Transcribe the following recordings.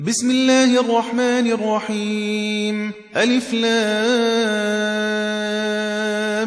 بسم الله الرحمن الرحيم ألف لام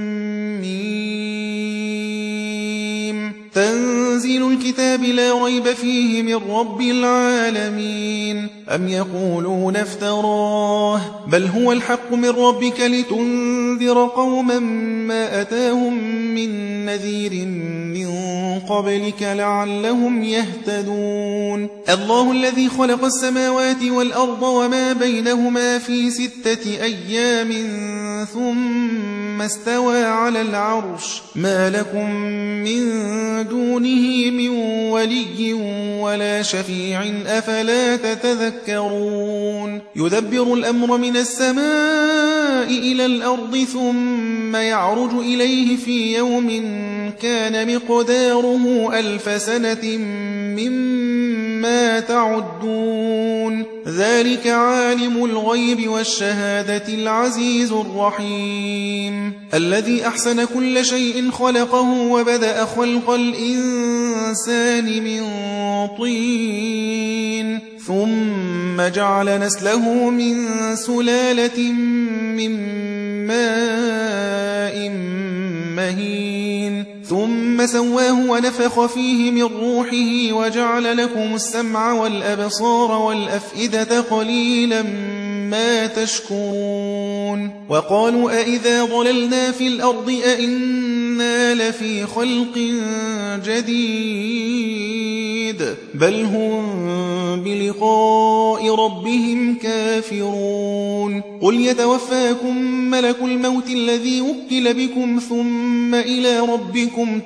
ميم تنزيل الكتاب لا ريب فيه من رب العالمين أم يقولون افتراه بل هو الحق من ربك لتنذر قوما ما أتاهم من نذير من قبلك لعلهم يهتدون الله الذي خلق السماوات والأرض وما بينهما في 6 أيام ثم استوى على العرش ما لكم من دونه من ولي ولا شفيع أفلا تتذكرون يدبر الأمر من السماء إلى الأرض ثم يعرج إليه في يوم كان مقداره 1000 سنة مما تعدون ذلك عالم الغيب والشهادة العزيز الرحيم الذي أحسن كل شيء خلقه وبدأ خلق الإنسان من طين ثم جعل نسله من سلالة من ماء مهين ثم سواه ونفخ فيه من روحه وجعل لكم السمع والأبصار والأفئدة قليلا ما تشكرون وقالوا أئذا ضللنا في الأرض أئنا لفي خلق جديد بل هم بلقاء ربهم كافرون قل يتوفاكم ملك الموت الذي وكل بكم ثم إلى ربكم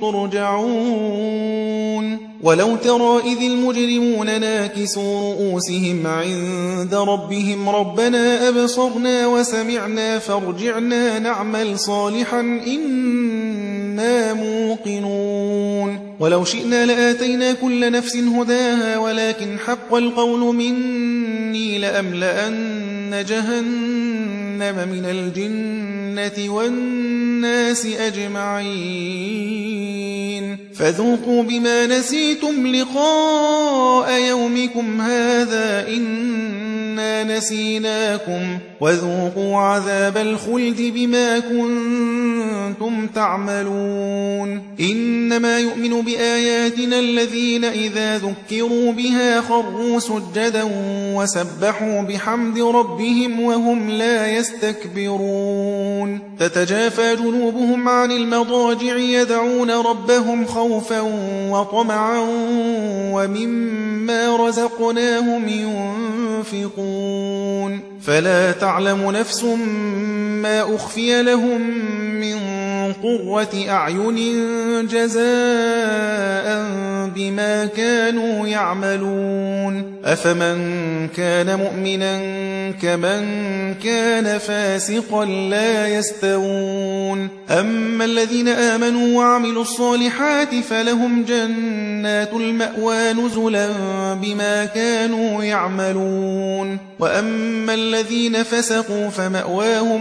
ترجعون ولو ترى إذ المجرمون ناكسوا رؤوسهم عند ربهم ربنا أبصرنا وسمعنا فارجعنا نعمل صالحا إنا موقنون ولو شئنا لآتينا كل نفس هداها ولكن حق القول مني لأملأن جهنم من الجنة والناس أجمعين فذوقوا بما نسيتم لقاء يومكم هذا إنا نسيناكم وذوقوا عذاب الخلد بما كنتم تعملون إنما يؤمن بآياتنا الذين إذا ذكروا بها خروا سجدا وسبحوا بحمد ربهم وهم لا يستكبرون تتجافى جنوبهم عن المضاجع يدعون ربهم خوفا وطمعا ومما رزقناهم ينفقون فلا تعلم نفس ما أخفي لهم من قرة أعين جزاء بما كانوا يعملون أفمن كان مؤمنا كمن كان فاسقا لا يستوون أما الذين آمنوا وعملوا الصالحات فلهم جنات المأوى نزلا بما كانوا يعملون وأما الذين فسقوا فمأواهم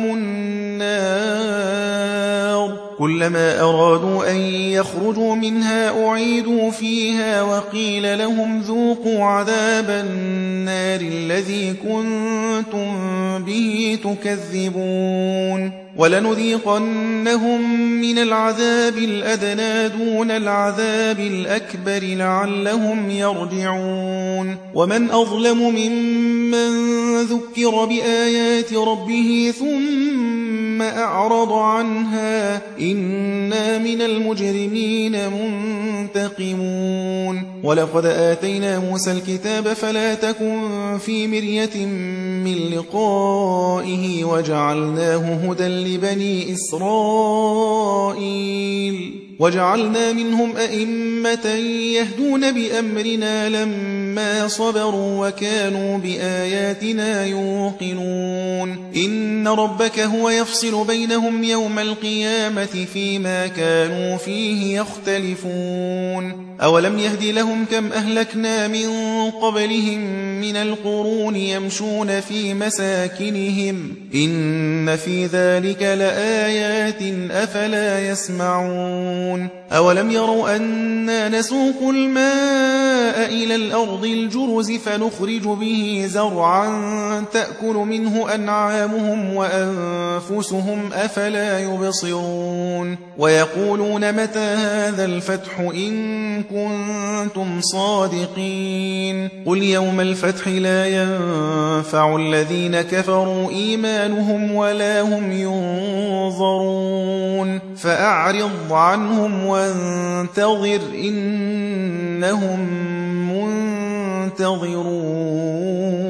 النار كلما أرادوا أن يخرجوا منها أعيدوا فيها وقيل لهم ذوقوا عذاب النار الذي كنتم به تكذبون ولنذيقنهم من العذاب الأدنى دون العذاب الأكبر لعلهم يرجعون ومن أظلم ممن ذكر بآيات ربه ثم أعرض عنها إنا من المجرمين منتقمون ولقد آتينا موسى الكتاب فلا تكن في مرية من لقائه وجعلناه هدى لبني إسرائيل وجعلنا منهم أئمة يهدون بأمرنا لما صبروا وكانوا بآياتنا يوقنون إن ربك هو يفصل بينهم يوم القيامة فيما كانوا فيه يختلفون أولم يهد لهم كم أهلكنا من قبلهم من القرون يمشون في مساكنهم إن في ذلك لآيات أفلا يسمعون أولم يروا أنا نسوق الماء إلى الأرض الجرز فنخرج به زرعا تأكل منه أنعامهم وأنفسهم أفلا يبصرون ويقولون متى هذا الفتح إن كنتم صادقين قل يوم الفتح لا ينفع الذين كفروا إيمانهم ولا هم ينظرون فأعرض عنهم وانتظر إنهم منتظرون